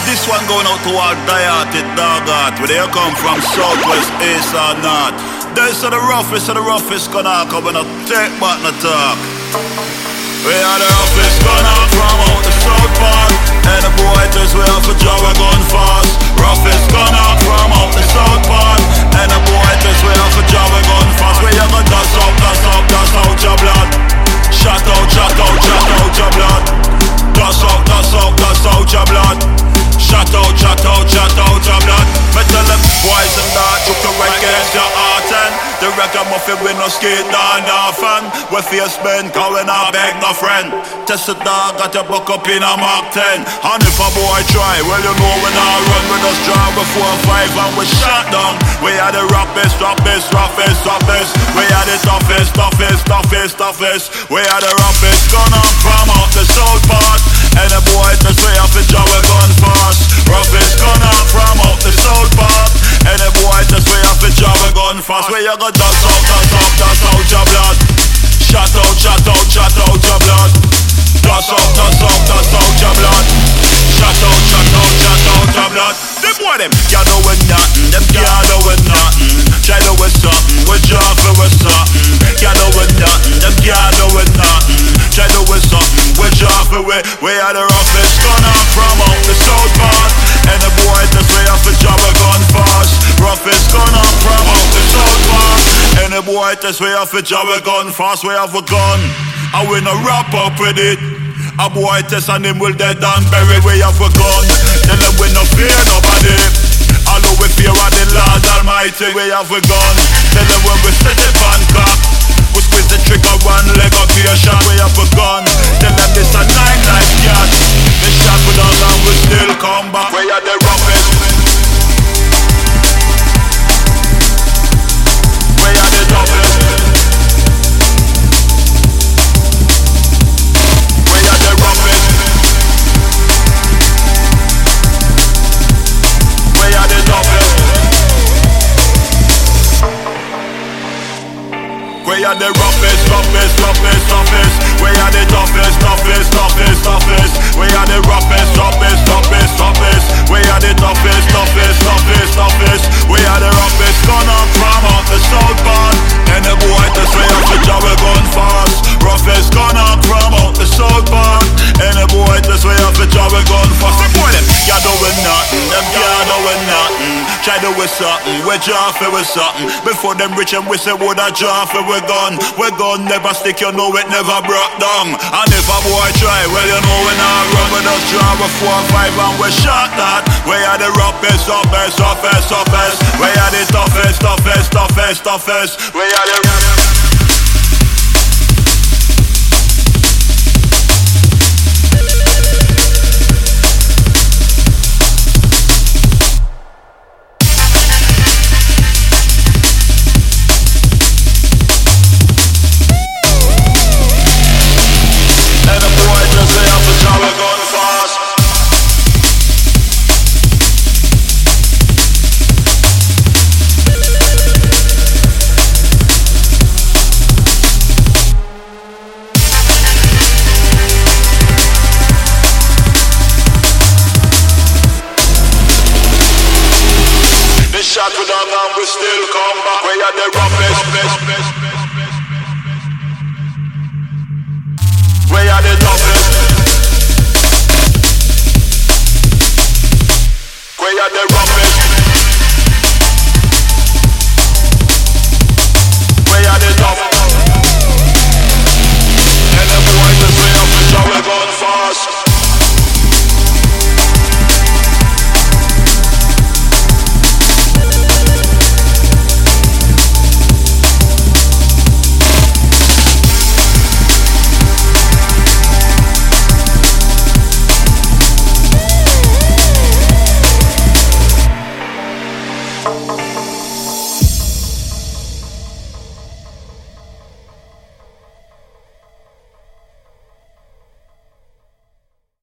This one going out to all die-hearted dog-heart. Where they come from, southwest, east or north. There's the roughest gonna come and take back the talk. We are the roughest gonna from out the south part. And the boy just we have a job a gun fast. Roughest gonna from out the south part. And the boy just we have a job a gun fast. We have a dust out your blood. Shut out your blood. Dust out your blood. Shut out your blood. Me tell them boys and that you can wreck against your heart. And the ragamuffin we no skate down often. We face men cause we not beg no friend. Test the dog got your buck up in a Mark 10. And if a boy try, well you know we not run. We just drive with 4 or 5 and we shot down. We are the roughest. We are the toughest. We are the roughest. Gonna from out the south part. And the boy just way off the job we gun fast. Roughest gonna from out the south part. And the boy just way off the job we gun fast. Where you go dust out your blood. Shut out your blood. Dust out your blood. Shut out your blood. Them boy them can't do with nothing. Them can't do with nothing. Try to with something. We job for with something. Can't do with nothing. Them can't do with nothing. Try to with something. We job for with. We are the roughest gonna from out the south part. And the boy just way off the job a gun fast. Roughest gonna from out the south part. And the boy just way off the job a gun fast. We have a gun. And we no wrap up with it. A boy test and him will dead and bury. We have a gun. Tell them we no fear nobody. Although we fear of the Lord Almighty. We have a gun. Tell them when we set it on cock. We squeeze the trigger, one leg up to your shot. We have a gun. Tell them this a 9-life cat. They shot with us and we still come back. We are the roughest. We are the toughest. We are the roughest. We are the toughest. We are the roughest. We are the toughest. We are the roughest. We are the toughest. We are the roughest. Gonna from out the south part. And the boy just way off the job we gun fast. Roughest gonna from out the south part. And the boy just way off the job we gun fast. The boy them can't do with nothing. Them can't do with nothing. Try to with something. We job for with something. Before them rich and we say would a job for we gun. We gun never stick, you know it never broke down. And if a boy try, well you know we not run. We just drive with 4 or 5 and we shot that. We are the roughest. We are the toughest. We are the shot with our man, we still come back. We are the roughest. We are the toughest. We are the roughest. We are the toughest. And the boy just way up the job we gun fast.